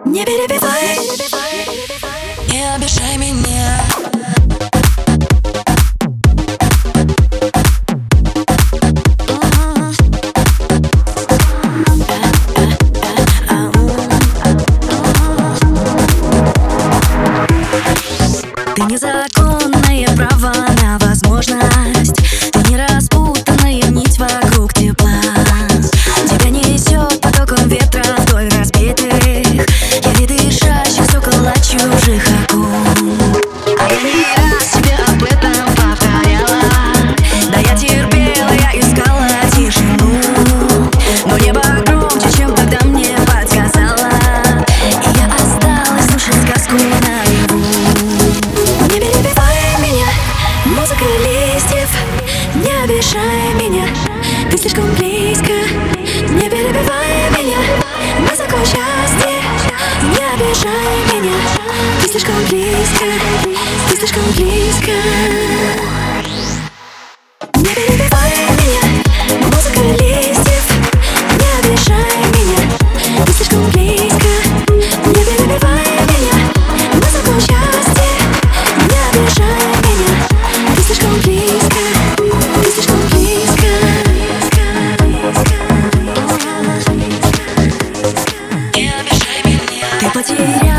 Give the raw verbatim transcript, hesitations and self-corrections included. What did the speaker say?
Не перебивай, не обижай меня. ты незаконное право на возможность. Ты не распутанная нить вокруг тепла. Тебя несет потоком ветра вдоль разбитых еле дышащих около чужих окон. А я не раз себе об этом повторяла. Да я терпела, я искала тишину, но небо громче, чем тогда мне подсказала, и я осталась слушать сказку наяву. Не перебивай меня, музыка листьев, не обижай меня, ты слишком близко. Не перебивай меня, мы закон счастья. Не обижай меня, ты слишком близко, ты слишком близко. Не перебивай меня, музыка листьев, не обижай меня, ты слишком близко. Не перебивай меня, мы закон счастья. Не обижай меня, ты слишком близко, ты слишком близко. Не обижай меня. Ты потерял